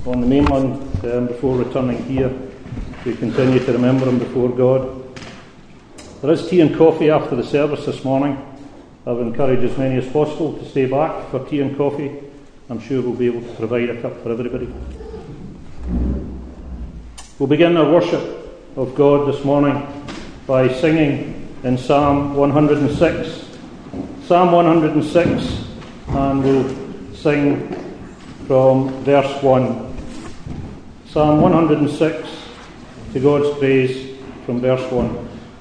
on the mainland before returning here. We continue to remember him before God. There is tea and coffee after the service this morning. I would encourage as many as possible to stay back for tea and coffee. I'm sure we'll be able to provide a cup for everybody. We'll begin our worship of God this morning by singing in Psalm 106. Psalm 106, and we'll sing from verse 1. Psalm 106, to God's praise, from verse 1.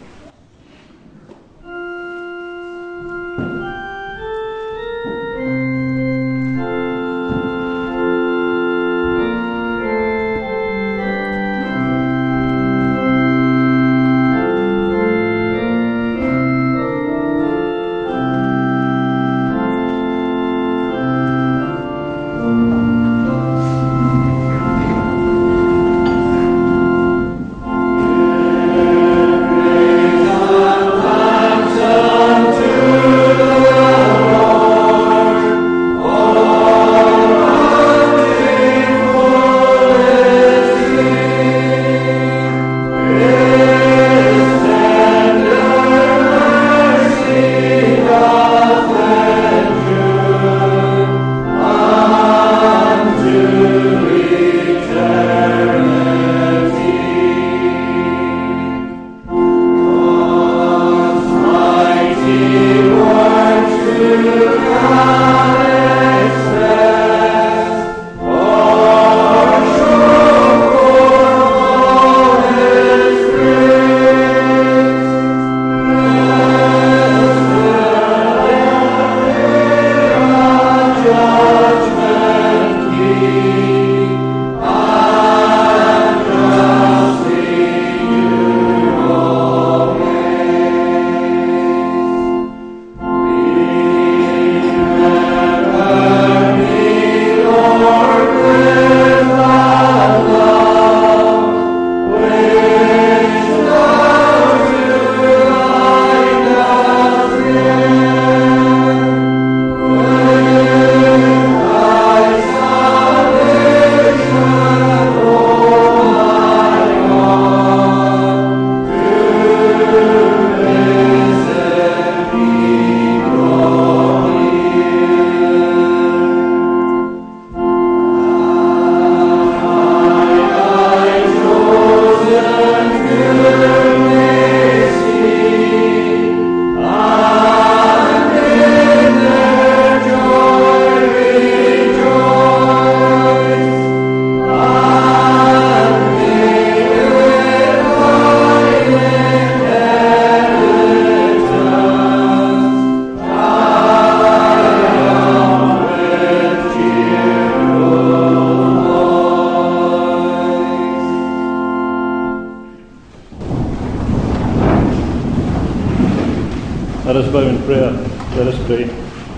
Let us bow in prayer. Let us pray.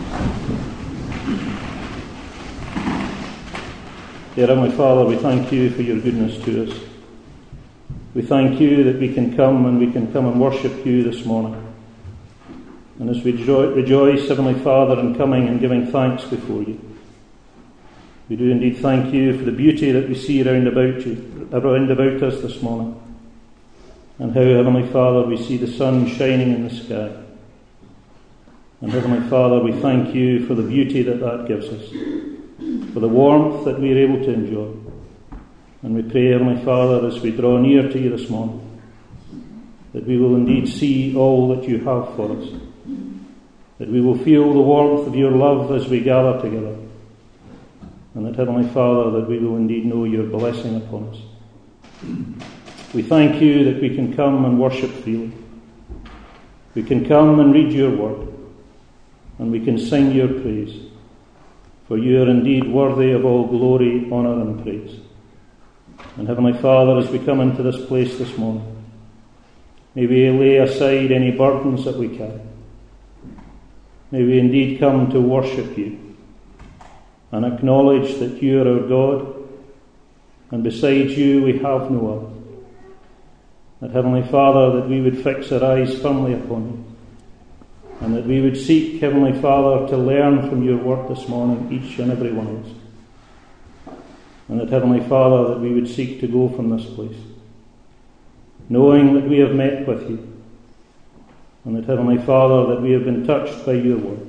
Dear Heavenly Father, we thank you for your goodness to us. We thank you that we can come and worship you this morning. And as we rejoice, Heavenly Father, in coming and giving thanks before you, we do indeed thank you for the beauty that we see round about us this morning. And how, Heavenly Father, we see the sun shining in the sky. And Heavenly Father, we thank you for the beauty that gives us, for the warmth that we are able to enjoy. And we pray, Heavenly Father, as we draw near to you this morning, that we will indeed see all that you have for us, that we will feel the warmth of your love as we gather together, and that, Heavenly Father, that we will indeed know your blessing upon us. We thank you that we can come and worship freely. We can come and read your word, and we can sing your praise, for you are indeed worthy of all glory, honour and praise. And Heavenly Father, as we come into this place this morning, may we lay aside any burdens that we carry. May we indeed come to worship you and acknowledge that you are our God, and besides you we have no other. That, Heavenly Father, that we would fix our eyes firmly upon you, and that we would seek, Heavenly Father, to learn from your word this morning, each and every one of us. And that, Heavenly Father, that we would seek to go from this place, knowing that we have met with you. And that, Heavenly Father, that we have been touched by your word.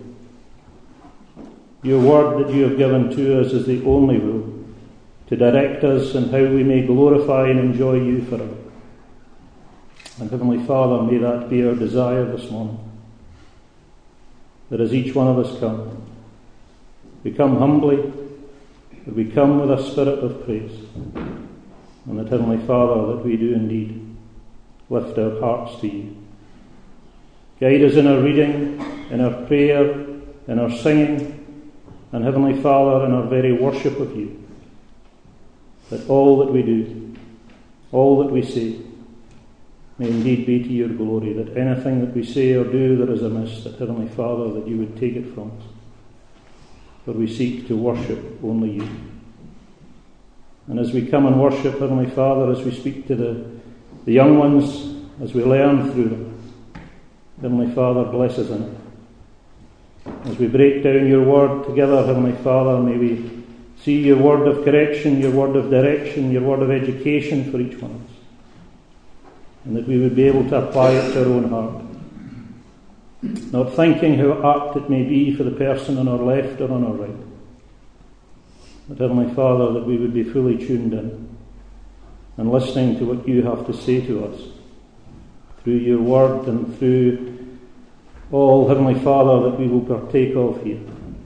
Your word that you have given to us is the only rule to direct us in how we may glorify and enjoy you forever. And Heavenly Father, may that be our desire this morning. That as each one of us we come humbly, that we come with a spirit of praise. And that, Heavenly Father, that we do indeed lift our hearts to you. Guide us in our reading, in our prayer, in our singing, and Heavenly Father, in our very worship of you. That all that we do, all that we say, may indeed be to your glory, that anything that we say or do that is amiss, that, Heavenly Father, that you would take it from us. For we seek to worship only you. And as we come and worship, Heavenly Father, as we speak to the young ones, as we learn through them, Heavenly Father, bless us in it. As we break down your word together, Heavenly Father, may we see your word of correction, your word of direction, your word of education for each one of us. And that we would be able to apply it to our own heart. Not thinking how apt it may be for the person on our left or on our right. But Heavenly Father, that we would be fully tuned in and listening to what you have to say to us through your word and through all, Heavenly Father, that we will partake of here.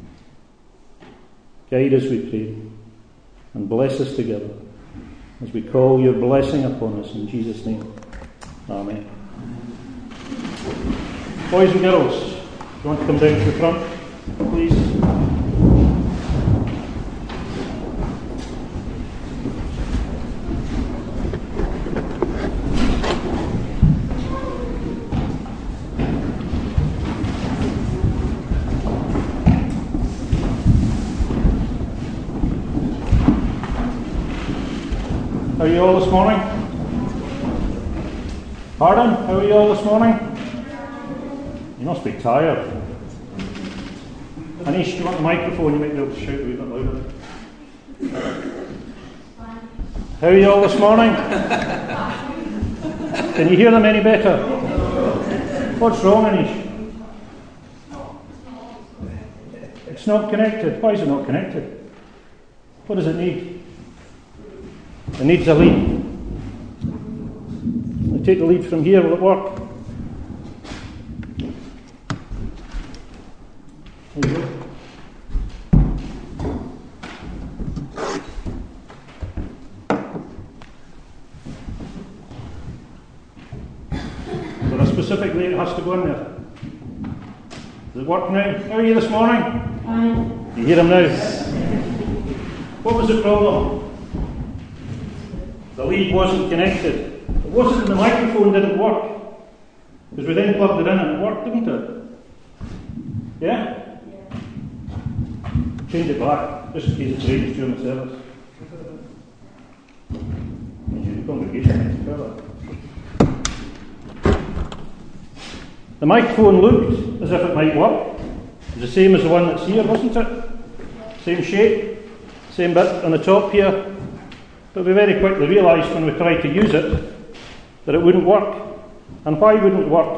Guide us, we pray, and bless us together as we call your blessing upon us in Jesus' name. Amen. Boys and girls, if you want to come down to the front, please. How are you all this morning? Pardon? How are you all this morning? You must be tired. Anish, do you want the microphone? You might be able to shout a wee bit louder. How are you all this morning? Can you hear them any better? What's wrong, Anish? It's not connected. Why is it not connected? What does it need? It needs a lead. I take the lead from here, will it work? There you go. Is there a specific way it has to go in there? Does it work now? How are you this morning? Fine. You hear him now? What was the problem? The lead wasn't connected. It wasn't the microphone didn't work. Because we then plugged it in and it worked, didn't it? Yeah? Change it back, just in case it's raised during the service. The congregation the microphone looked as if it might work. It was the same as the one that's here, wasn't it? Same shape, same bit on the top here. But we very quickly realised when we tried to use it that it wouldn't work. And why wouldn't it work?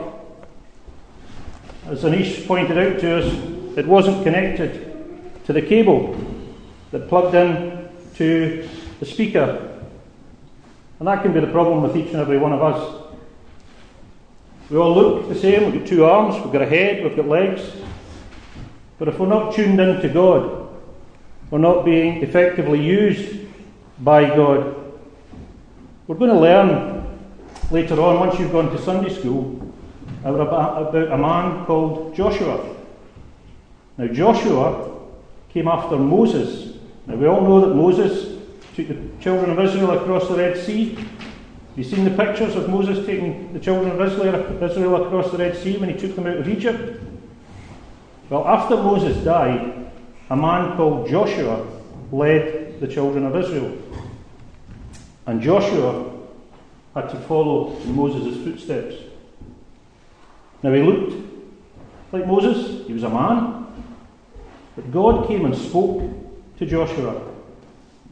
As Anish pointed out to us, it wasn't connected to the cable that plugged in to the speaker. And that can be the problem with each and every one of us. We all look the same, we've got two arms, we've got a head, we've got legs. But if we're not tuned in to God, we're not being effectively used by God. We're going to learn later on, once you've gone to Sunday school, about a man called Joshua. Now Joshua came after Moses. Now we all know that Moses took the children of Israel across the Red Sea. Have you seen the pictures of Moses taking the children of Israel across the Red Sea when he took them out of Egypt? Well, after Moses died, a man called Joshua led the children of Israel. And Joshua had to follow in Moses' footsteps. Now he looked like Moses, he was a man, but God came and spoke to Joshua.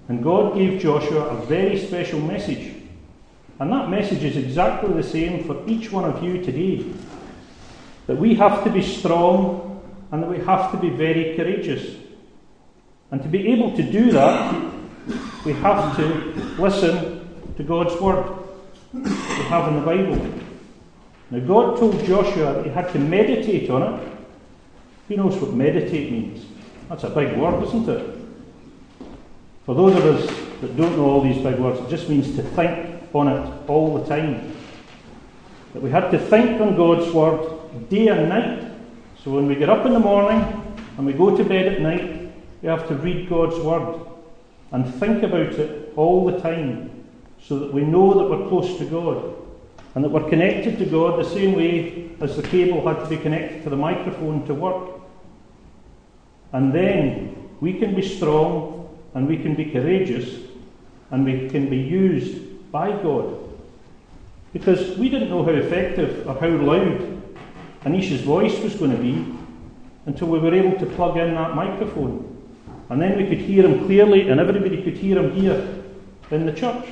And God gave Joshua a very special message. And that message is exactly the same for each one of you today. That we have to be strong and that we have to be very courageous. And to be able to do that, we have to listen to God's word we have in the Bible. Now, God told Joshua that he had to meditate on it. Who knows what meditate means? That's a big word, isn't it? For those of us that don't know all these big words, it just means to think on it all the time. That we had to think on God's word day and night. So when we get up in the morning and we go to bed at night, we have to read God's word and think about it all the time, so that we know that we're close to God and that we're connected to God the same way as the cable had to be connected to the microphone to work. And then we can be strong and we can be courageous and we can be used by God. Because we didn't know how effective or how loud Anisha's voice was going to be until we were able to plug in that microphone. And then we could hear him clearly and everybody could hear him here in the church.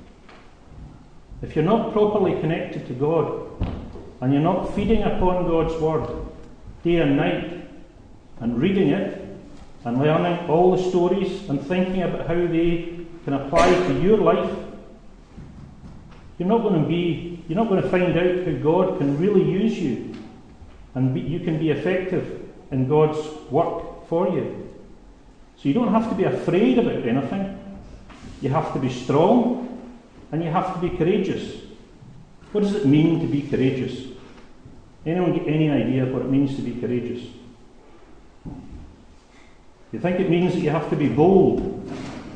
If you're not properly connected to God and you're not feeding upon God's word day and night and reading it and learning all the stories and thinking about how they can apply to your life, you're not going to find out how God can really use you and you can be effective in God's work for you. So you don't have to be afraid about anything. You have to be strong and you have to be courageous. What does it mean to be courageous? Anyone get any idea what it means to be courageous? You think it means that you have to be bold?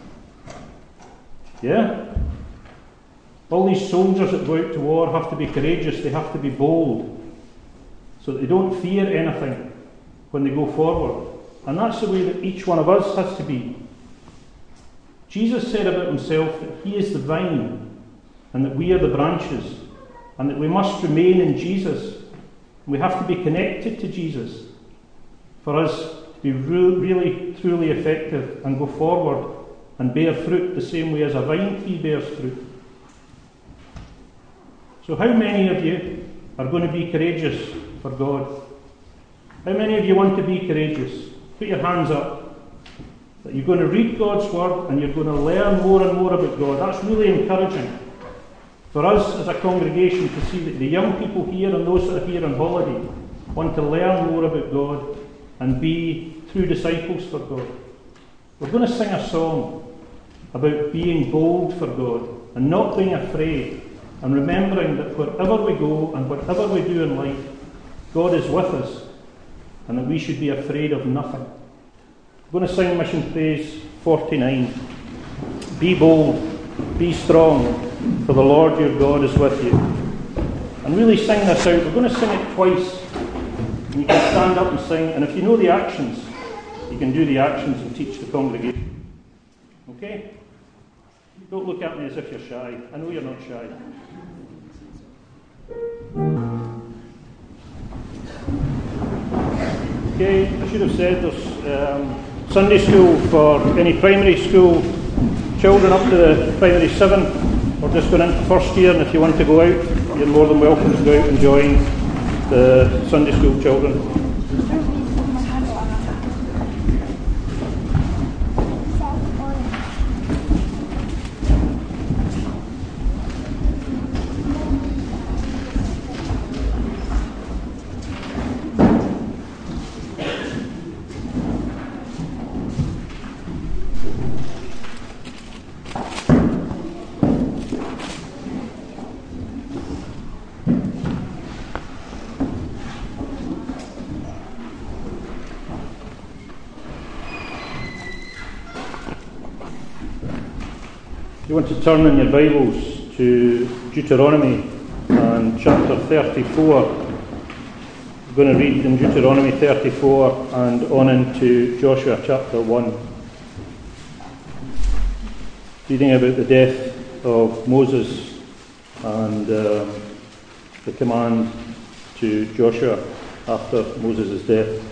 Yeah? All these soldiers that go out to war have to be courageous, they have to be bold, so that they don't fear anything when they go forward. And that's the way that each one of us has to be. Jesus said about himself that he is the vine and that we are the branches and that we must remain in Jesus. We have to be connected to Jesus for us to be really, truly effective and go forward and bear fruit the same way as a vine tree bears fruit. So how many of you are going to be courageous for God? How many of you want to be courageous? Put your hands up. That you're going to read God's word and you're going to learn more and more about God. That's really encouraging for us as a congregation to see that the young people here and those that are here on holiday want to learn more about God and be true disciples for God. We're going to sing a song about being bold for God and not being afraid and remembering that wherever we go and whatever we do in life, God is with us and that we should be afraid of nothing. I'm going to sing Mission Praise 49. Be bold, be strong, for the Lord your God is with you. And really sing this out. We're going to sing it twice. And you can stand up and sing, and if you know the actions, you can do the actions and teach the congregation. Okay? Don't look at me as if you're shy. I know you're not shy. Okay, I should have said there's Sunday school for any primary school children up to the primary 7. We're just going into first year, and if you want to go out, you're more than welcome to go out and join the Sunday school children. You want to turn in your Bibles to Deuteronomy and chapter 34. We're going to read in Deuteronomy 34 and on into Joshua chapter 1. Reading about the death of Moses and the command to Joshua after Moses' death.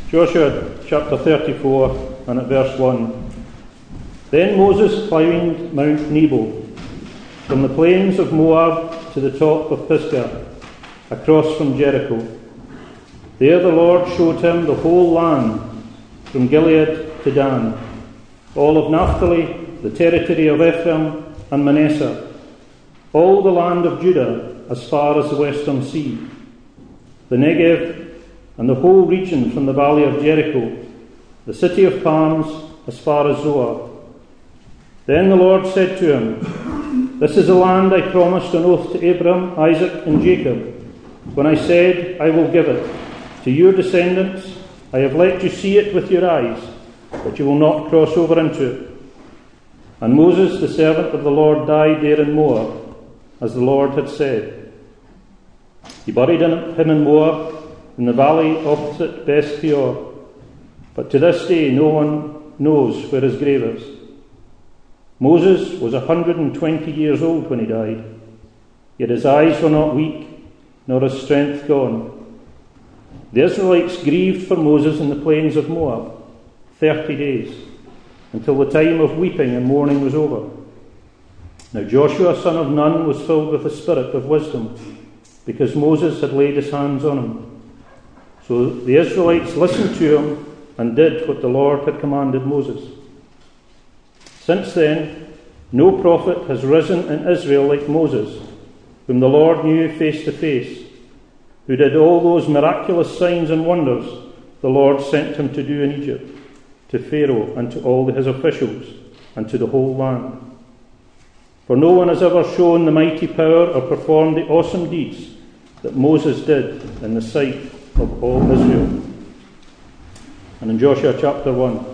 Joshua chapter 34 and at verse 1. Then Moses climbed Mount Nebo, from the plains of Moab to the top of Pisgah, across from Jericho. There the Lord showed him the whole land, from Gilead to Dan, all of Naphtali, the territory of Ephraim and Manasseh, all the land of Judah as far as the western sea, the Negev, and the whole region from the valley of Jericho, the city of palms as far as Zoar. Then the Lord said to him, This is the land I promised on oath to Abram, Isaac, and Jacob, when I said, I will give it to your descendants. I have let you see it with your eyes, but you will not cross over into it. And Moses, the servant of the Lord, died there in Moab, as the Lord had said. He buried him in Moab, in the valley opposite Beth Peor, but to this day no one knows where his grave is. Moses was 120 years old when he died, yet his eyes were not weak, nor his strength gone. The Israelites grieved for Moses in the plains of Moab 30 days, until the time of weeping and mourning was over. Now Joshua son of Nun was filled with the spirit of wisdom, because Moses had laid his hands on him. So the Israelites listened to him and did what the Lord had commanded Moses. Since then, no prophet has risen in Israel like Moses, whom the Lord knew face to face, who did all those miraculous signs and wonders the Lord sent him to do in Egypt, to Pharaoh and to all his officials, and to the whole land. For no one has ever shown the mighty power or performed the awesome deeds that Moses did in the sight of all Israel. And in Joshua chapter 1.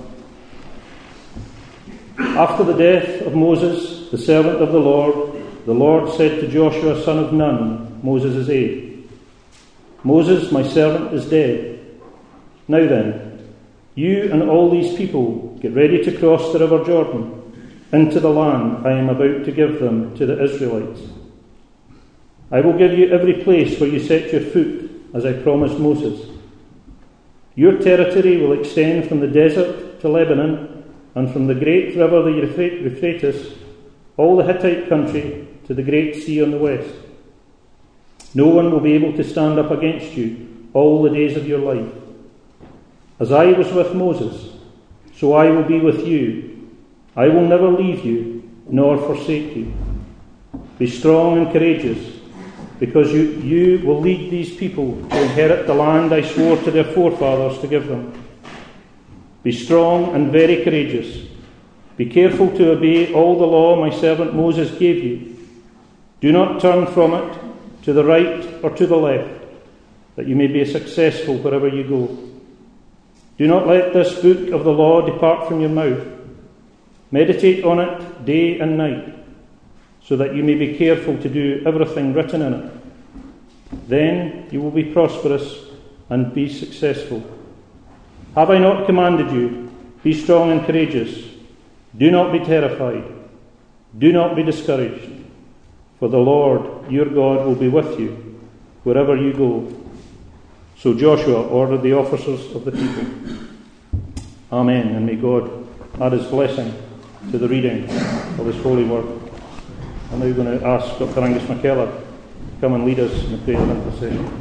After the death of Moses, the servant of the Lord said to Joshua son of Nun, Moses' aide, Moses, my servant, is dead. Now then, you and all these people get ready to cross the river Jordan into the land I am about to give them to the Israelites. I will give you every place where you set your foot, as I promised Moses. Your territory will extend from the desert to Lebanon, and from the great river the Euphrates, all the Hittite country, to the great sea on the west. No one will be able to stand up against you all the days of your life. As I was with Moses, so I will be with you. I will never leave you, nor forsake you. Be strong and courageous, because you will lead these people to inherit the land I swore to their forefathers to give them. Be strong and very courageous. Be careful to obey all the law my servant Moses gave you. Do not turn from it to the right or to the left, that you may be successful wherever you go. Do not let this book of the law depart from your mouth. Meditate on it day and night, so that you may be careful to do everything written in it. Then you will be prosperous and be successful. Have I not commanded you? Be strong and courageous. Do not be terrified. Do not be discouraged. For the Lord your God will be with you wherever you go. So Joshua ordered the officers of the people. Amen. And may God add his blessing to the reading of his holy word. I'm now going to ask Dr. Angus McKellar to come and lead us in the prayer of intercession.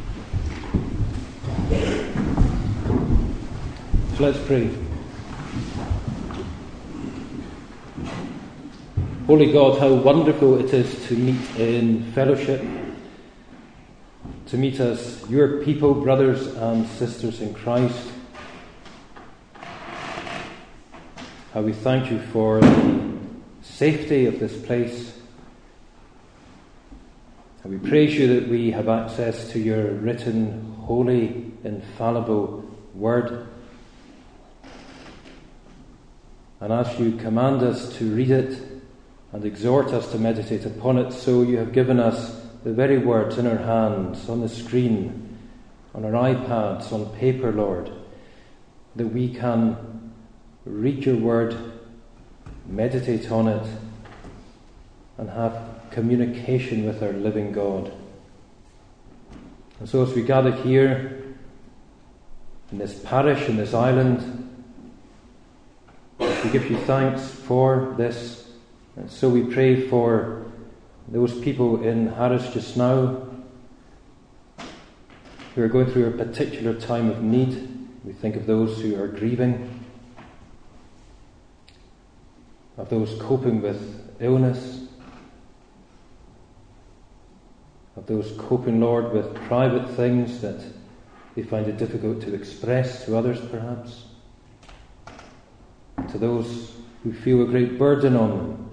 So let's pray. Holy God, how wonderful it is to meet in fellowship, to meet as your people, brothers and sisters in Christ. How we thank you for the safety of this place. And we praise you that we have access to your written, holy, infallible word. And as you command us to read it and exhort us to meditate upon it, so you have given us the very words in our hands, on the screen, on our iPads, on paper, Lord, that we can read your word, meditate on it, and have communication with our living God. And so as we gather here, in this parish, in this island. We give you thanks for this. And so we pray for those people in Harris just now who are going through a particular time of need. We think of those who are grieving, of those coping with illness, of those coping, Lord, with private things that they find it difficult to express to others, perhaps. To those who feel a great burden on them.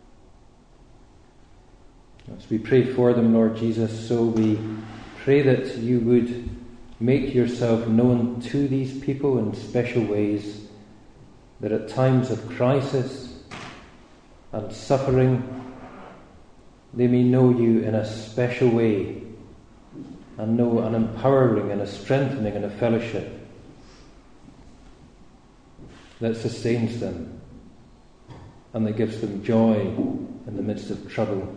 As we pray for them, Lord Jesus, so we pray that you would make yourself known to these people in special ways, that at times of crisis and suffering they may know you in a special way and know an empowering and a strengthening and a fellowship that sustains them and that gives them joy in the midst of trouble.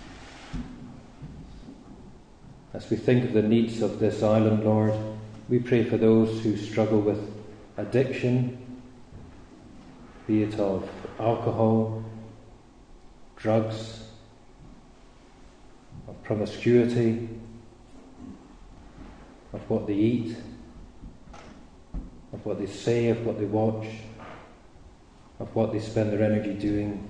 As we think of the needs of this island, Lord, we pray for those who struggle with addiction, be it of alcohol, drugs, of promiscuity, of what they eat, of what they say, of what they watch, of what they spend their energy doing.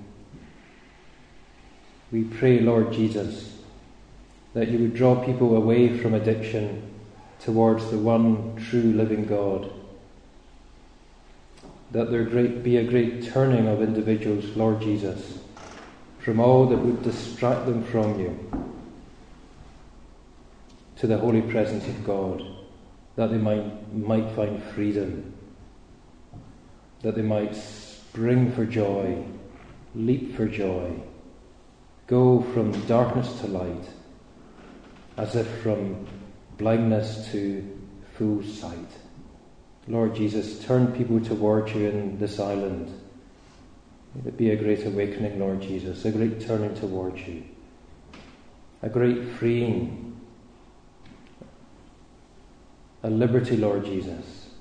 We pray, Lord Jesus, that you would draw people away from addiction towards the one true living God. That there be a great turning of individuals, Lord Jesus, from all that would distract them from you to the holy presence of God, that they might find freedom, that they might spring for joy, leap for joy, go from darkness to light, as if from blindness to full sight. Lord Jesus, turn people towards you in this island. May it be a great awakening, Lord Jesus, a great turning towards you, a great freeing, a liberty, Lord Jesus.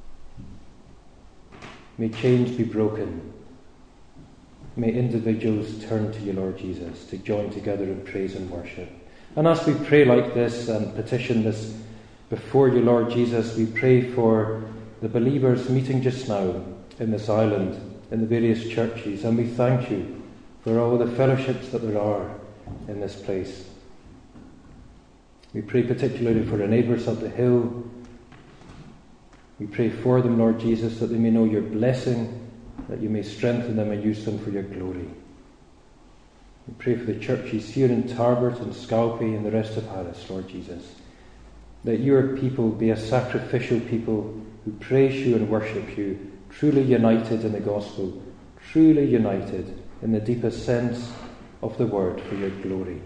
May chains be broken. May individuals turn to you, Lord Jesus, to join together in praise and worship. And as we pray like this and petition this before you, Lord Jesus, we pray for the believers meeting just now in this island, in the various churches, and we thank you for all the fellowships that there are in this place. We pray particularly for our neighbours up the hill. We pray for them, Lord Jesus, that they may know your blessing, that you may strengthen them and use them for your glory. We pray for the churches here in Tarbert and Scalpay and the rest of Harris, Lord Jesus, that your people be a sacrificial people who praise you and worship you, truly united in the gospel, truly united in the deepest sense of the word for your glory.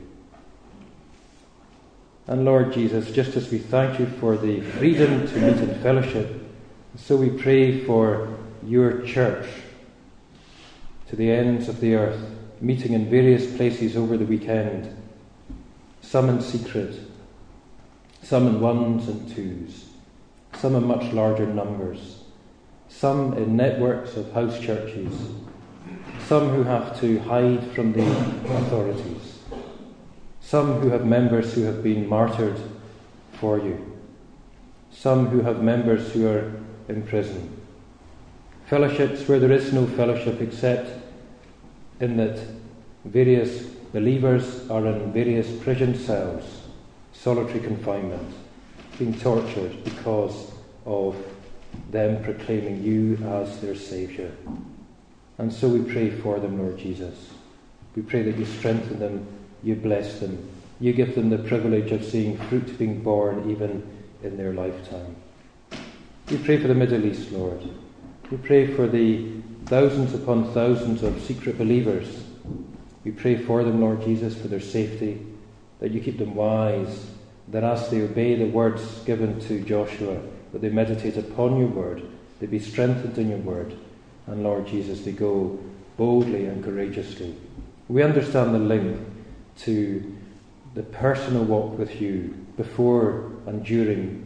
And Lord Jesus, just as we thank you for the freedom to meet in fellowship, so we pray for your church to the ends of the earth, meeting in various places over the weekend, some in secret, some in ones and twos, some in much larger numbers, some in networks of house churches, some who have to hide from the authorities, some who have members who have been martyred for you, some who have members who are in prison. Fellowships where there is no fellowship except in that various believers are in various prison cells, solitary confinement, being tortured because of them proclaiming you as their Saviour. And so we pray for them, Lord Jesus. We pray that you strengthen them, you bless them, you give them the privilege of seeing fruit being born even in their lifetime. We pray for the Middle East, Lord. We pray for the thousands upon thousands of secret believers. We pray for them, Lord Jesus, for their safety, that you keep them wise, that as they obey the words given to Joshua, that they meditate upon your word, they be strengthened in your word, and Lord Jesus, they go boldly and courageously. We understand the link to the personal walk with you before and during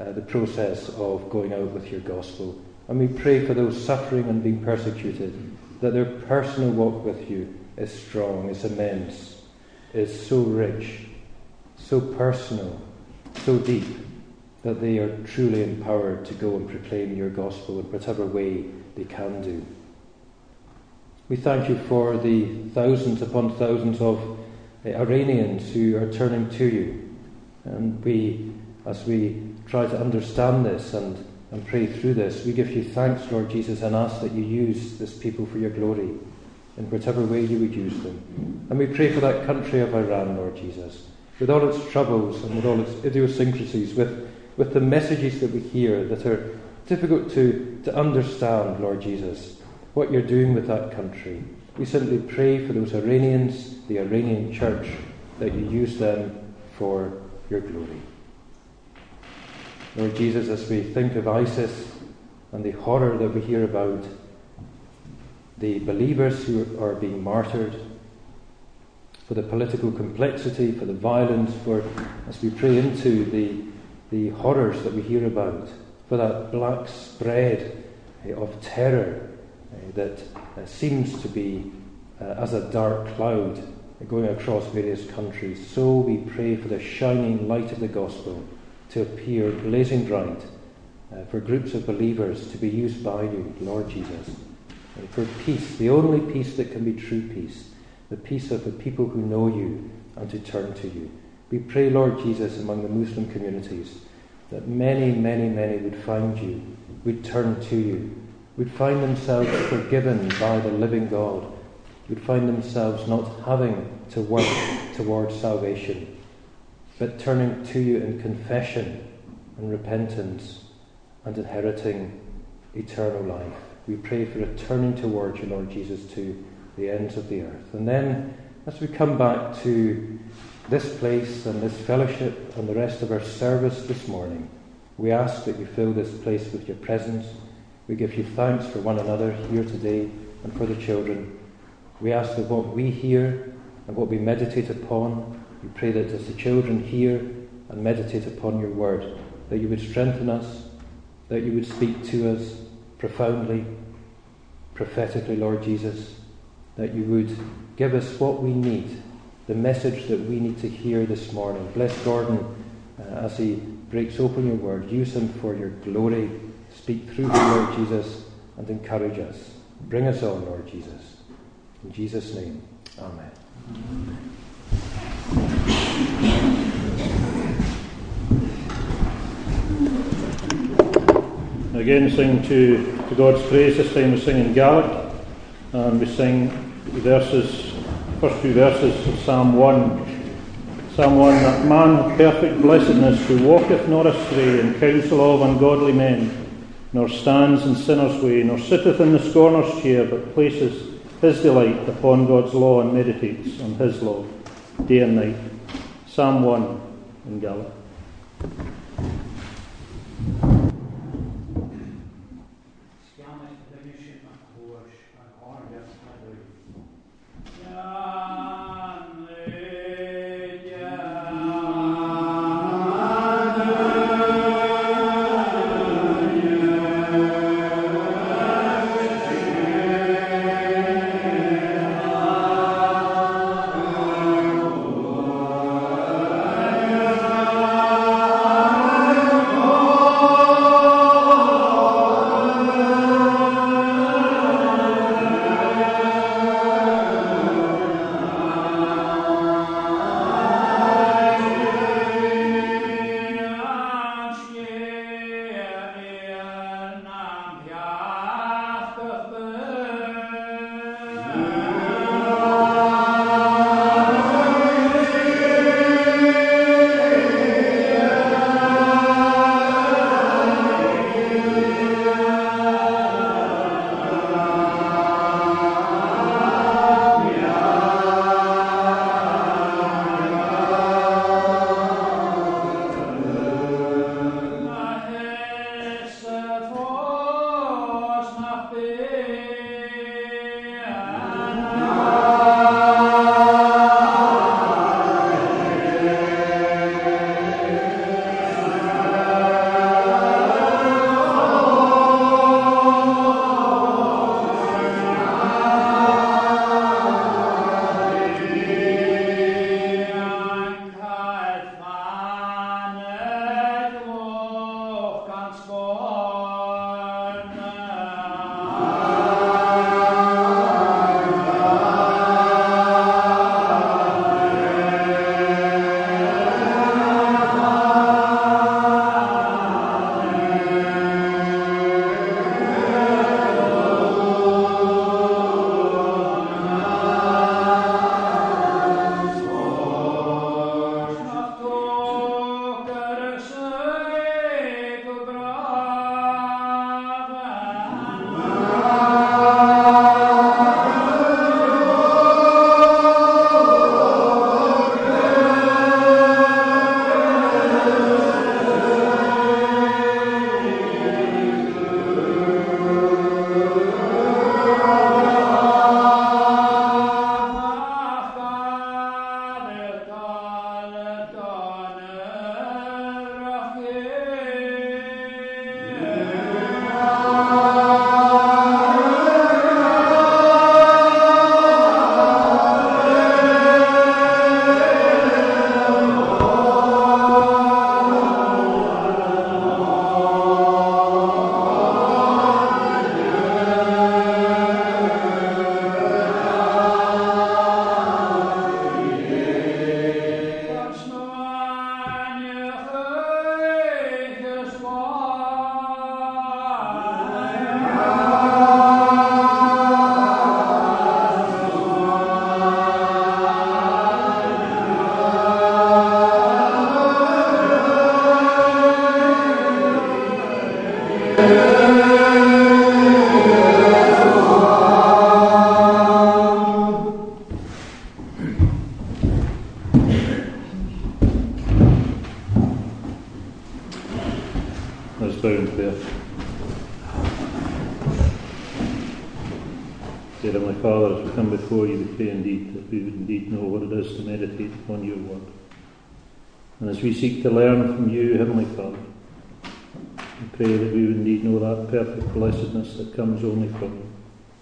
the process of going out with your gospel. And we pray for those suffering and being persecuted, that their personal walk with you is strong, is immense, is so rich, so personal, so deep, that they are truly empowered to go and proclaim your gospel in whatever way they can do. We thank you for the thousands upon thousands of Iranians who are turning to you. And we, as we try to understand this and pray through this, we give you thanks, Lord Jesus, and ask that you use this people for your glory in whatever way you would use them. And we pray for that country of Iran, Lord Jesus, with all its troubles and with all its idiosyncrasies, with the messages that we hear that are difficult to understand, Lord Jesus, what you're doing with that country. We simply pray for those Iranians, the Iranian church, that you use them for your glory. Lord Jesus, as we think of ISIS and the horror that we hear about, the believers who are being martyred, for the political complexity, for the violence, for, as we pray into the horrors that we hear about, for that black spread of terror that seems to be as a dark cloud going across various countries. So we pray for the shining light of the gospel to appear blazing bright, for groups of believers to be used by you, Lord Jesus, and for peace, the only peace that can be true peace, the peace of the people who know you and to turn to you. We pray, Lord Jesus, among the Muslim communities, that many, many, many would find you, would turn to you, would find themselves forgiven by the living God, would find themselves not having to work towards salvation, but turning to you in confession and repentance and inheriting eternal life. We pray for a turning towards you, Lord Jesus, to the ends of the earth. And then, as we come back to this place and this fellowship and the rest of our service this morning, we ask that you fill this place with your presence. We give you thanks for one another here today and for the children. We ask that what we hear and what we meditate upon, we pray that as the children hear and meditate upon your word, that you would strengthen us, that you would speak to us profoundly, prophetically, Lord Jesus, that you would give us what we need, the message that we need to hear this morning. Bless Gordon as he breaks open your word. Use him for your glory. Speak through him, Lord Jesus, and encourage us. Bring us on, Lord Jesus. In Jesus' name, amen. Again, sing to God's praise. This time we sing in Gaelic, and we sing first few verses of Psalm 1. Psalm 1, that man of perfect blessedness, who walketh not astray in counsel of ungodly men, nor stands in sinners' way, nor sitteth in the scorner's chair, but places his delight upon God's law and meditates on his law day and night. Psalm 1 in Gaelic. Ah Dear Heavenly Father, as we come before you, we pray indeed that we would indeed know what it is to meditate upon your word. And as we seek to learn from you, Heavenly Father, we pray that we would indeed know that perfect blessedness that comes only from you.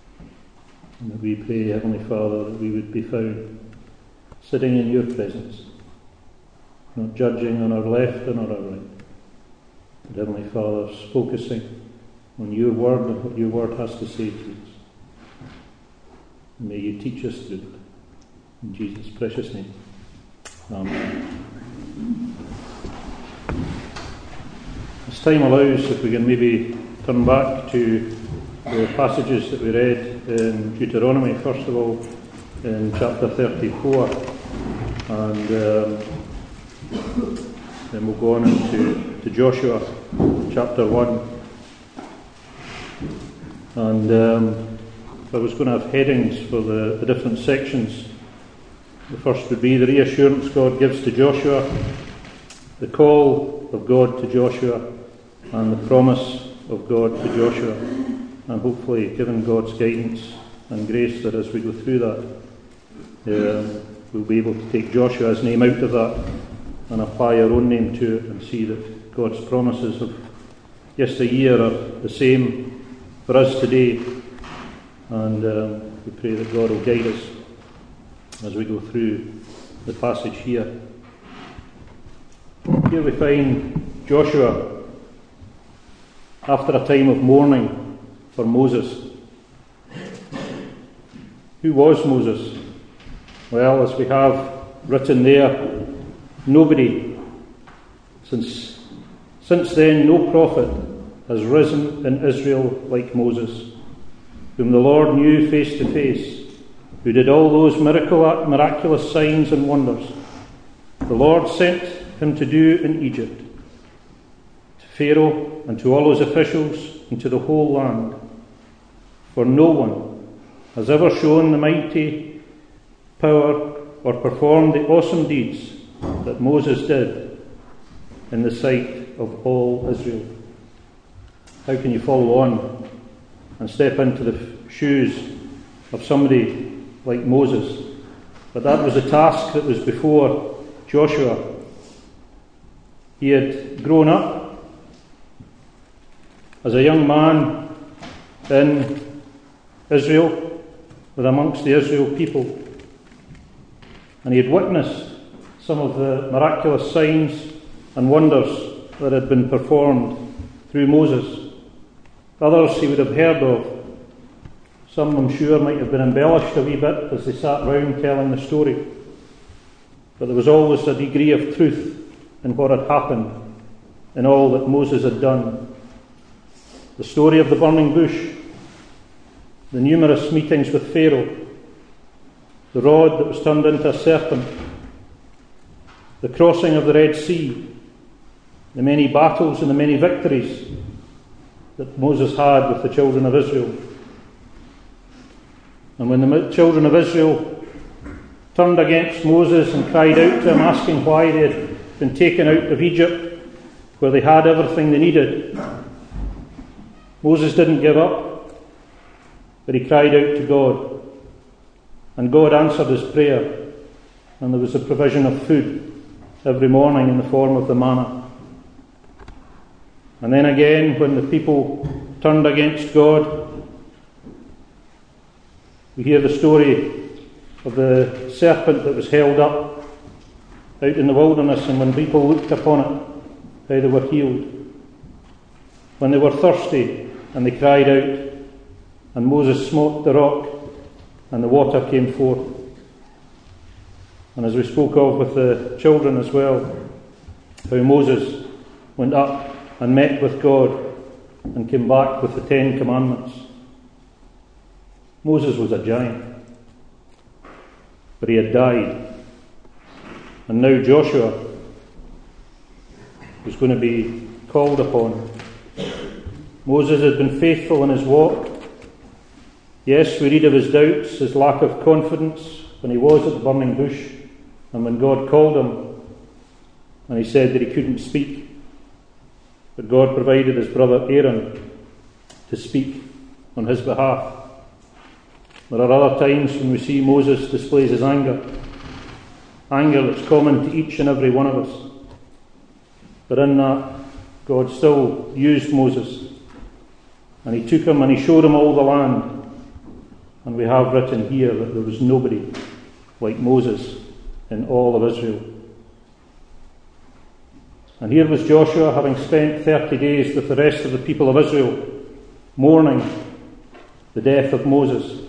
And that we pray, Heavenly Father, that we would be found sitting in your presence, not judging on our left and on our right, but Heavenly Father, focusing on your word and what your word has to say to us. May you teach us through it. In Jesus' precious name. Amen. As time allows, if we can maybe turn back to the passages that we read in Deuteronomy, first of all, in chapter 34, and then we'll go on into Joshua, chapter 1. And if I was going to have headings for the different sections, the first would be the reassurance God gives to Joshua, the call of God to Joshua, and the promise of God to Joshua, and hopefully given God's guidance and grace that as we go through that, we'll be able to take Joshua's name out of that and apply our own name to it and see that God's promises of yesteryear are the same for us today. And we pray that God will guide us as we go through the passage here. Here we find Joshua after a time of mourning for Moses. Who was Moses? Well, as we have written there, nobody. Since then, no prophet has risen in Israel like Moses, whom the Lord knew face to face, who did all those miraculous signs and wonders the Lord sent him to do in Egypt, to Pharaoh and to all his officials and to the whole land. For no one has ever shown the mighty power or performed the awesome deeds that Moses did in the sight of all Israel. How can you follow on and step into the shoes of somebody like Moses? But that was the task that was before Joshua. He had grown up as a young man in Israel, with amongst the Israel people, and he had witnessed some of the miraculous signs and wonders that had been performed through Moses. Others he would have heard of. Some, I'm sure, might have been embellished a wee bit as they sat round telling the story. But there was always a degree of truth in what had happened, in all that Moses had done. The story of the burning bush, the numerous meetings with Pharaoh, the rod that was turned into a serpent, the crossing of the Red Sea, the many battles and the many victories that Moses had with the children of Israel. And when the children of Israel turned against Moses and cried out to him, asking why they had been taken out of Egypt, where they had everything they needed, Moses didn't give up, but he cried out to God. And God answered his prayer, and there was a provision of food every morning in the form of the manna. And then again, when the people turned against God, we hear the story of the serpent that was held up out in the wilderness, and when people looked upon it, how they were healed. When they were thirsty and they cried out, and Moses smote the rock and the water came forth. And as we spoke of with the children as well, how Moses went up and met with God and came back with the 10 Commandments. Moses was a giant, but he had died. And now Joshua was going to be called upon. Moses had been faithful in his walk. Yes, we read of his doubts, his lack of confidence when he was at the burning bush, and when God called him and he said that he couldn't speak. But God provided his brother Aaron to speak on his behalf. There are other times when we see Moses displays his anger that's common to each and every one of us. But in that, God still used Moses, and he took him and he showed him all the land. And we have written here that there was nobody like Moses in all of Israel. And here was Joshua, having spent 30 days with the rest of the people of Israel, mourning the death of Moses.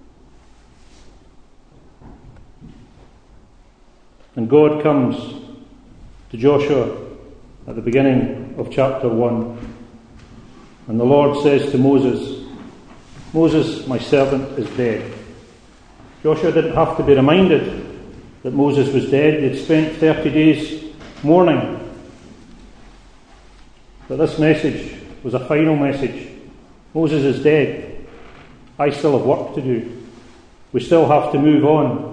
And God comes to Joshua at the beginning of chapter 1. And the Lord says to Moses, "Moses, my servant, is dead." Joshua didn't have to be reminded that Moses was dead. They'd spent 30 days mourning. But this message was a final message. Moses is dead. I still have work to do. We still have to move on.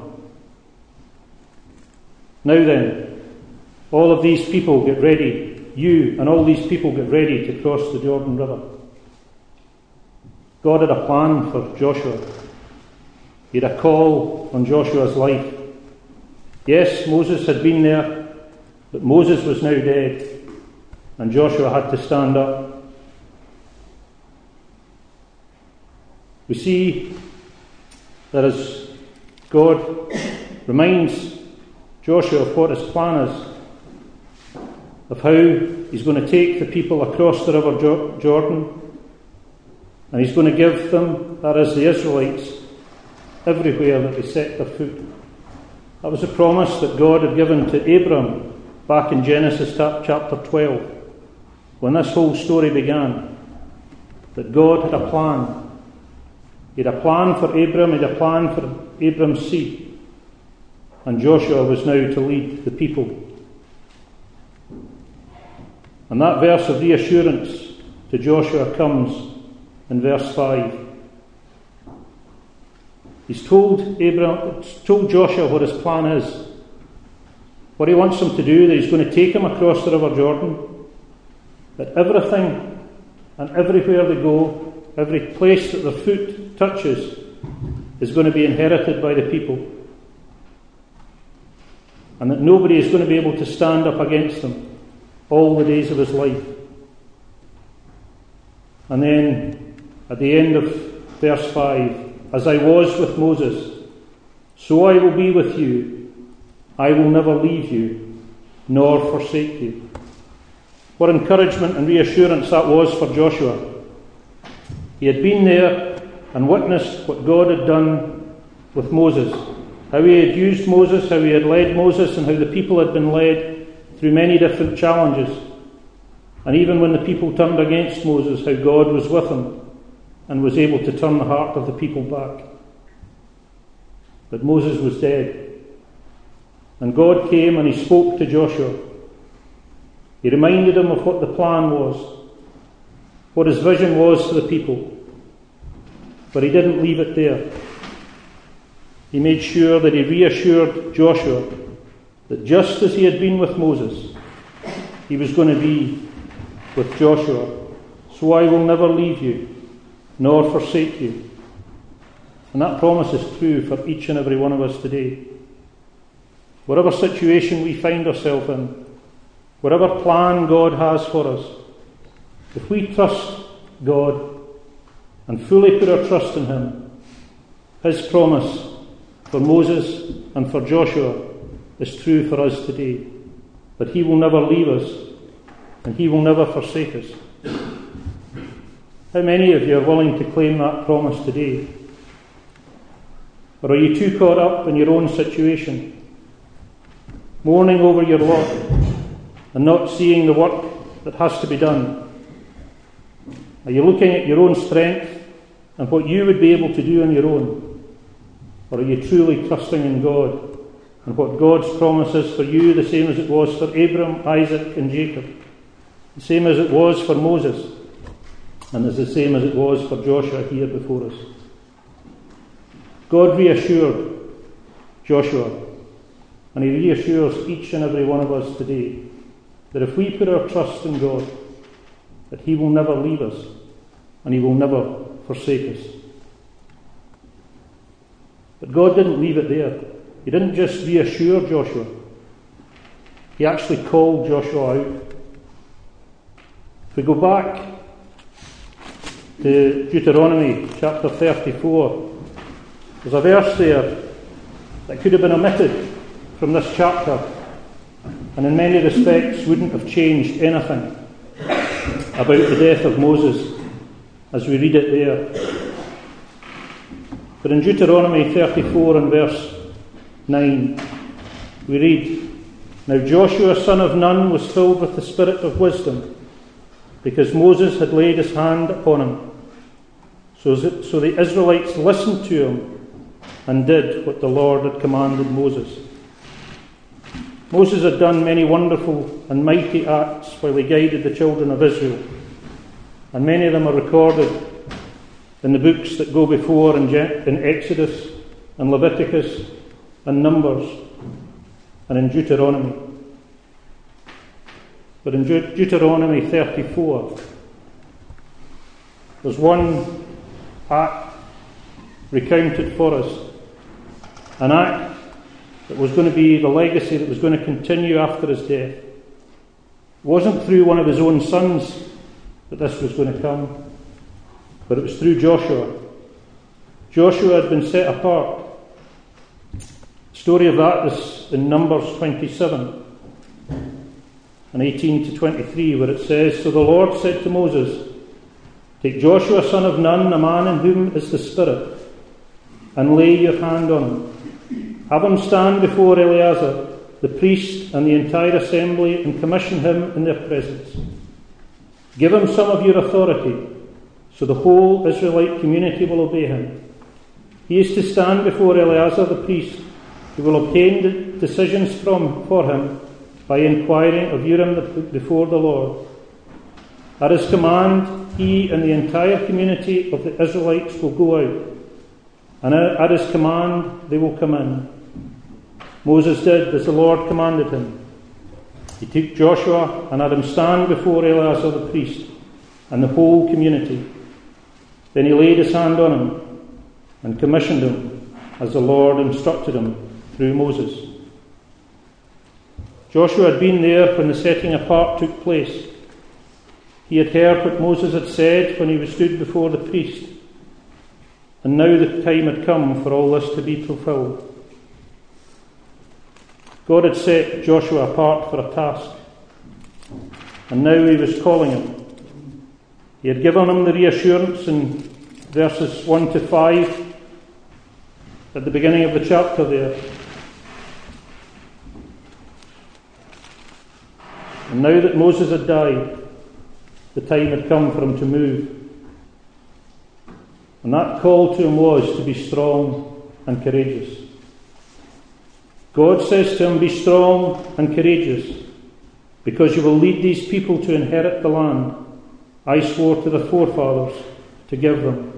Now then, all of these people get ready. You and all these people get ready to cross the Jordan River. God had a plan for Joshua. He had a call on Joshua's life. Yes, Moses had been there, but Moses was now dead, and Joshua had to stand up. We see that as God reminds Joshua of what his plan is, of how he's going to take the people across the river Jordan, and he's going to give them, that is the Israelites, everywhere that they set their foot. That was a promise that God had given to Abram back in Genesis chapter 12, when this whole story began, that God had a plan. He had a plan for Abram, he had a plan for Abram's seed, and Joshua was now to lead the people. And that verse of reassurance to Joshua comes in verse 5. He's told Joshua what his plan is, what he wants him to do, that he's going to take him across the river Jordan, that everything and everywhere they go, every place that their foot touches, is going to be inherited by the people, and that nobody is going to be able to stand up against them all the days of his life. And then at the end of verse 5, "As I was with Moses, so I will be with you. I will never leave you, nor forsake you." What encouragement and reassurance that was for Joshua. He had been there and witnessed what God had done with Moses, how he had used Moses, how he had led Moses, and how the people had been led through many different challenges. And even when the people turned against Moses, how God was with him and was able to turn the heart of the people back. But Moses was dead. And God came and he spoke to Joshua. He reminded him of what the plan was, what his vision was for the people. But he didn't leave it there. He made sure that he reassured Joshua that just as he had been with Moses, he was going to be with Joshua. So I will never leave you, nor forsake you. And that promise is true for each and every one of us today. Whatever situation we find ourselves in, whatever plan God has for us, if we trust God and fully put our trust in him, his promise for Moses and for Joshua is true for us today. That he will never leave us and he will never forsake us. How many of you are willing to claim that promise today? Or are you too caught up in your own situation, mourning over your lot and not seeing the work that has to be done? Are you looking at your own strength and what you would be able to do on your own? Or are you truly trusting in God and what God's promise is for you, the same as it was for Abram, Isaac and Jacob, the same as it was for Moses, and is the same as it was for Joshua here before us? God reassured Joshua, and he reassures each and every one of us today, that if we put our trust in God, that he will never leave us and he will never forsake us. But God didn't leave it there. He didn't just reassure Joshua. He actually called Joshua out. If we go back to Deuteronomy chapter 34, there's a verse there that could have been omitted from this chapter and in many respects wouldn't have changed anything about the death of Moses as we read it there. But in Deuteronomy 34 and verse 9, we read, "Now Joshua son of Nun was filled with the spirit of wisdom, because Moses had laid his hand upon him. So the Israelites listened to him and did what the Lord had commanded Moses." Moses had done many wonderful and mighty acts while he guided the children of Israel, and many of them are recorded in the books that go before in Exodus and Leviticus and Numbers and in Deuteronomy. But in Deuteronomy 34, there's one act recounted for us, an act that was going to be the legacy that was going to continue after his death. It wasn't through one of his own sons that this was going to come, but it was through Joshua. Joshua had been set apart. The story of that is in Numbers 27 and 18 to 23, where it says, "So the Lord said to Moses, Take Joshua son of Nun, a man in whom is the Spirit, and lay your hand on him. Have him stand before Eleazar, the priest, and the entire assembly, and commission him in their presence. Give him some of your authority, so the whole Israelite community will obey him. He is to stand before Eleazar the priest, who will obtain the decisions for him by inquiring of Urim before the Lord. At his command, he and the entire community of the Israelites will go out, and at his command they will come in." Moses did as the Lord commanded him. He took Joshua and had him stand before Eleazar the priest and the whole community. Then he laid his hand on him and commissioned him as the Lord instructed him through Moses. Joshua had been there when the setting apart took place. He had heard what Moses had said when he stood before the priest, and now the time had come for all this to be fulfilled. God had set Joshua apart for a task. and now he was calling him. He had given him the reassurance in verses 1 to 5 at the beginning of the chapter there. And now that Moses had died, the time had come for him to move. And that call to him was to be strong and courageous. God says to him, be strong and courageous, because you will lead these people to inherit the land I swore to the forefathers to give them.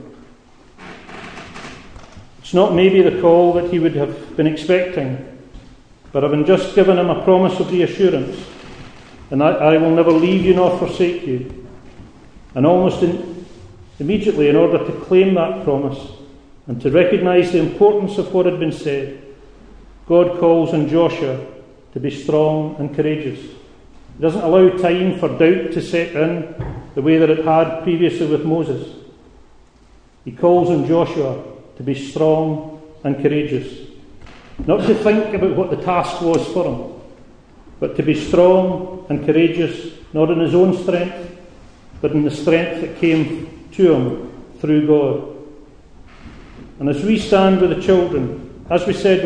It's not maybe the call that he would have been expecting, but having just given him a promise of reassurance, and I will never leave you nor forsake you. And almost immediately, in order to claim that promise and to recognise the importance of what had been said, God calls on Joshua to be strong and courageous. He doesn't allow time for doubt to set in the way that it had previously with Moses. He calls on Joshua to be strong and courageous. Not to think about what the task was for him, but to be strong and courageous, not in his own strength, but in the strength that came to him through God. And as we stand with the children, and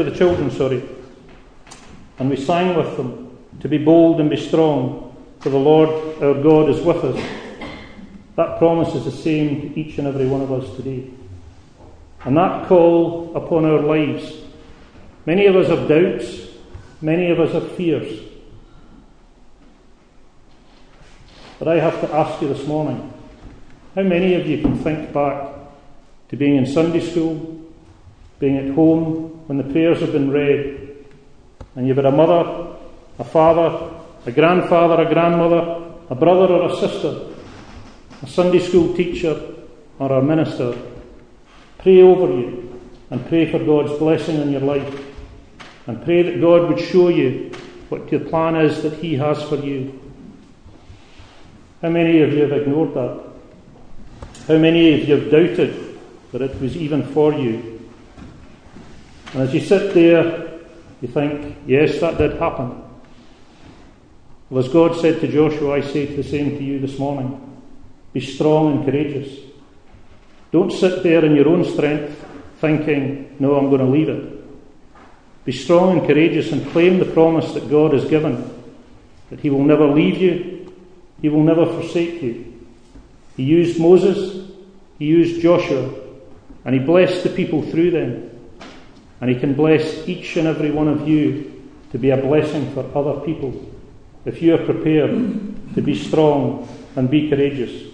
we sang with them, to be bold and be strong, for the Lord our God is with us, that promise is the same to each and every one of us today. And that call upon our lives, many of us have doubts, many of us have fears. But I have to ask you this morning, how many of you can think back to being in Sunday school, being at home when the prayers have been read, and you've had a mother, a father, a grandfather, a grandmother, a brother or a sister, a Sunday school teacher or a minister pray over you and pray for God's blessing in your life, and pray that God would show you what your plan is that He has for you? How many of you have ignored that? How many of you have doubted that it was even for you? And as you sit there, you think, yes, that did happen. Well, as God said to Joshua, I say the same to you this morning. Be strong and courageous. Don't sit there in your own strength thinking, no, I'm going to leave it. Be strong and courageous and claim the promise that God has given, that He will never leave you, He will never forsake you. He used Moses, He used Joshua, and He blessed the people through them. And He can bless each and every one of you to be a blessing for other people if you are prepared to be strong and be courageous.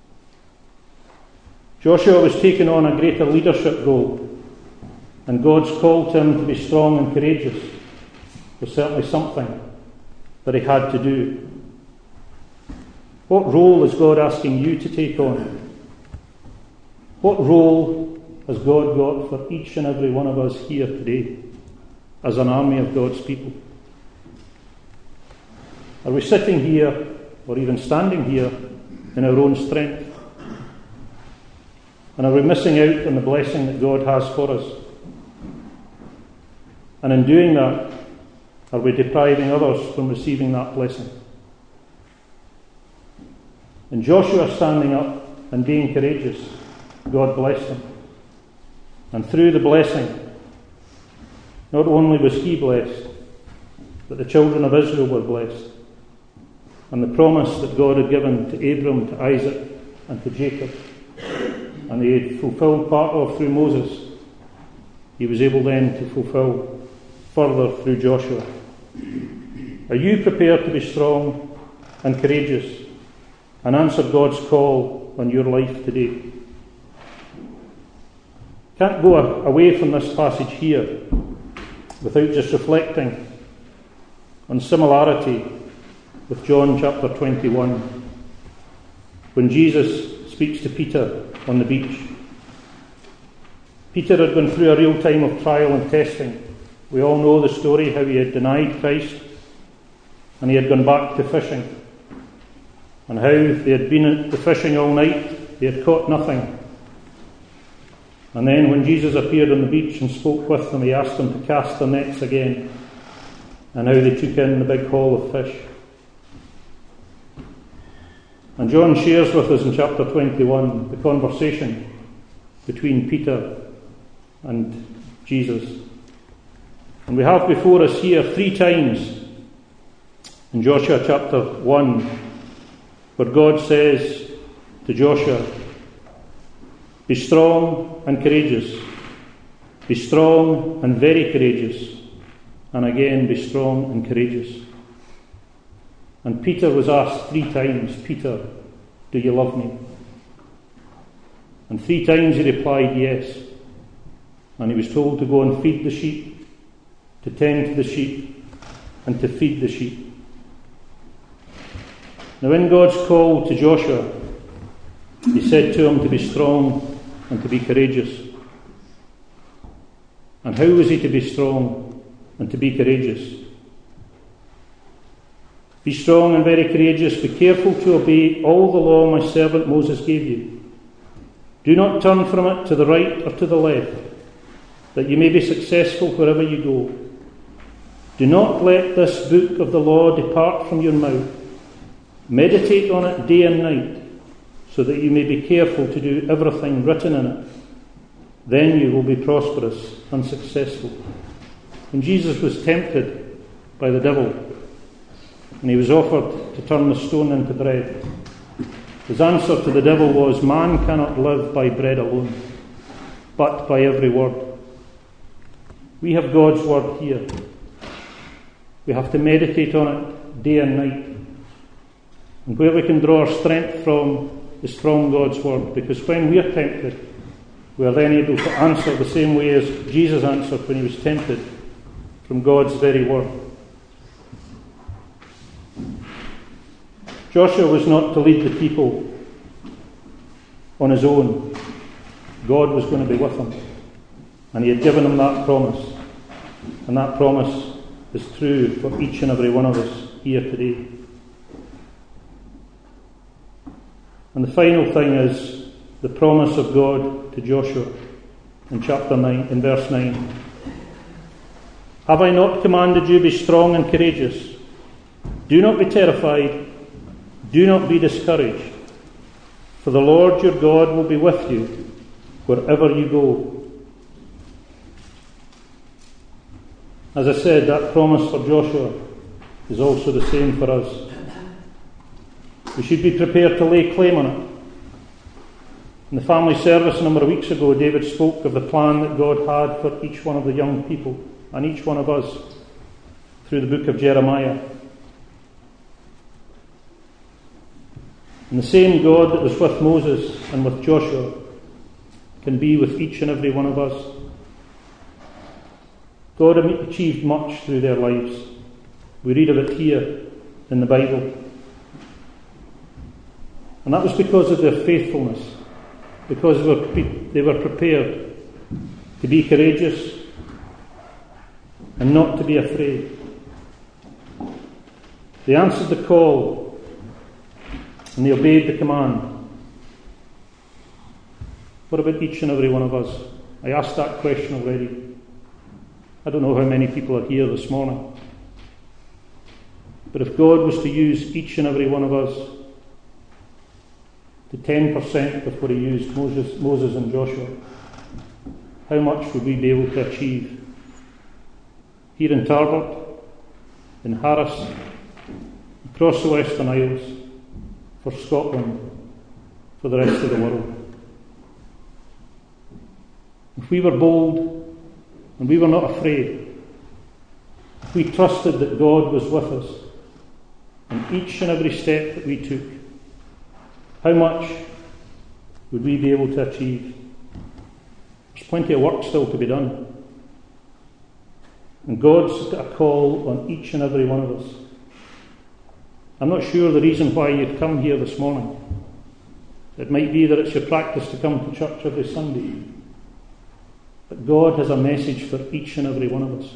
Joshua was taking on a greater leadership role, and God's call to him to be strong and courageous was certainly something that he had to do. What role is God asking you to take on? What role has God got for each and every one of us here today as an army of God's people? Are we sitting here or even standing here in our own strength? And are we missing out on the blessing that God has for us? And in doing that, are we depriving others from receiving that blessing? And Joshua standing up and being courageous, God blessed him. And through the blessing, not only was he blessed, but the children of Israel were blessed. And the promise that God had given to Abram, to Isaac, and to Jacob, and he had fulfilled part of through Moses, he was able then to fulfill further through Joshua. Are you prepared to be strong and courageous and answer God's call on your life today? Can't go away from this passage here without just reflecting on similarity with John chapter 21, when Jesus speaks to Peter on the beach. Peter had gone through a real time of trial and testing. We all know the story, how he had denied Christ, and he had gone back to fishing, and how they had been at the fishing all night, they had caught nothing. And then when Jesus appeared on the beach and spoke with them, he asked them to cast their nets again, and how they took in the big haul of fish. And John shares with us in chapter 21 the conversation between Peter and Jesus. And we have before us here 3 times in Joshua chapter 1 where God says to Joshua, be strong and courageous. Be strong and very courageous. And again, be strong and courageous. And Peter was asked 3 times, Peter, do you love me? And 3 times he replied yes. And he was told to go and feed the sheep, to tend to the sheep, and to feed the sheep. Now in God's call to Joshua, he said to him to be strong and to be courageous. And how was he to be strong and to be courageous? Be strong and very courageous. Be careful to obey all the law my servant Moses gave you. Do not turn from it to the right or to the left, that you may be successful wherever you go. Do not let this book of the law depart from your mouth. Meditate on it day and night, so that you may be careful to do everything written in it. Then you will be prosperous and successful. When Jesus was tempted by the devil, and he was offered to turn the stone into bread, his answer to the devil was, man cannot live by bread alone, but by every word. We have God's word here. We have to meditate on it day and night. And where we can draw our strength from is from God's word, because when we are tempted, we are then able to answer the same way as Jesus answered when he was tempted, from God's very word. Joshua was not to lead the people on his own. God was going to be with him. And he had given him that promise. And that promise is true for each and every one of us here today. And the final thing is the promise of God to Joshua in chapter 9, in verse 9. Have I not commanded you, be strong and courageous? Do not be terrified. Do not be discouraged. For the Lord your God will be with you wherever you go. As I said, that promise for Joshua is also the same for us. We should be prepared to lay claim on it. In the family service a number of weeks ago, David spoke of the plan that God had for each one of the young people and each one of us through the book of Jeremiah. And the same God that was with Moses and with Joshua can be with each and every one of us. God achieved much through their lives. We read of it here in the Bible. And that was because of their faithfulness, because they were prepared to be courageous and not to be afraid. They answered the call and they obeyed the command. What about each and every one of us? I asked that question already. I don't know how many people are here this morning. But if God was to use each and every one of us to 10% of what he used Moses and Joshua, how much would we be able to achieve? Here in Tarbert, in Harris, across the Western Isles, for Scotland, for the rest of the world. If we were bold and we were not afraid, if we trusted that God was with us in each and every step that we took, how much would we be able to achieve? There's plenty of work still to be done. And God's got a call on each and every one of us. I'm not sure the reason why you've come here this morning. It might be that it's your practice to come to church every Sunday. But God has a message for each and every one of us.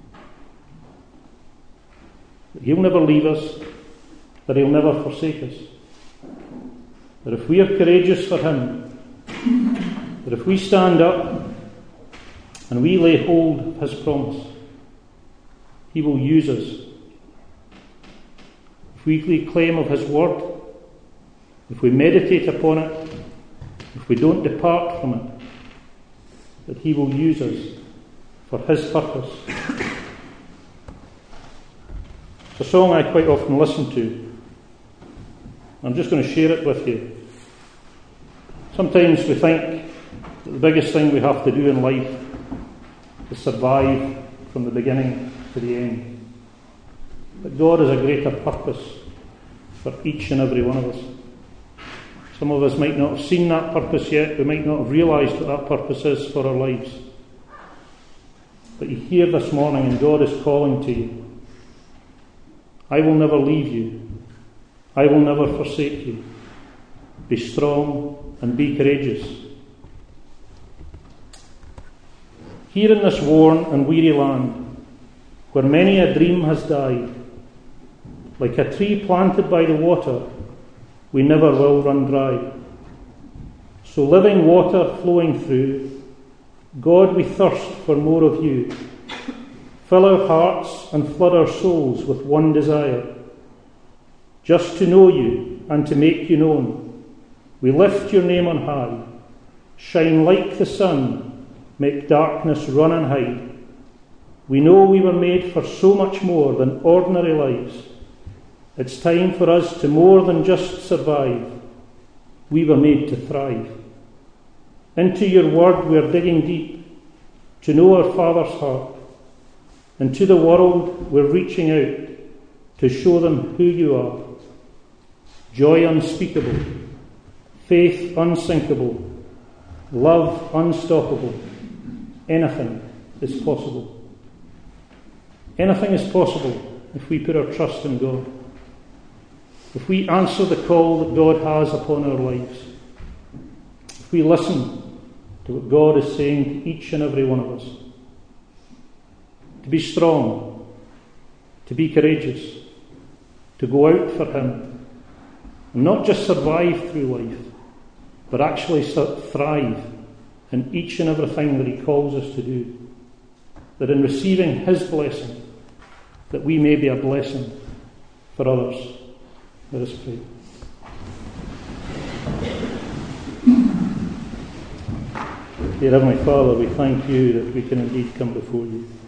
That he'll never leave us, that he'll never forsake us. That if we are courageous for him, that if we stand up and we lay hold of his promise, he will use us. If we lay claim of his word, if we meditate upon it, if we don't depart from it, that He will use us for His purpose. It's a song I quite often listen to. I'm just going to share it with you. Sometimes we think that the biggest thing we have to do in life is survive from the beginning to the end. But God has a greater purpose for each and every one of us. Some of us might not have seen that purpose yet. We might not have realised what that purpose is for our lives. But you're here this morning and God is calling to you. I will never leave you. I will never forsake you. Be strong and be courageous. Here in this worn and weary land, where many a dream has died, like a tree planted by the water, we never will run dry. So living water flowing through, God, we thirst for more of you. Fill our hearts and flood our souls with one desire, just to know you and to make you known. We lift your name on high, shine like the sun, make darkness run and hide. We know we were made for so much more than ordinary lives. It's time for us to more than just survive. We were made to thrive. Into your word we're digging deep, to know our Father's heart. And to the world we're reaching out, to show them who you are. Joy unspeakable, faith unsinkable, love unstoppable. Anything is possible. Anything is possible if we put our trust in God. If we answer the call that God has upon our lives. If we listen to what God is saying to each and every one of us. To be strong, to be courageous, to go out for Him, and not just survive through life, but actually thrive in each and everything that He calls us to do. That in receiving His blessing, that we may be a blessing for others. Let us pray. Dear Heavenly Father, we thank you that we can indeed come before you.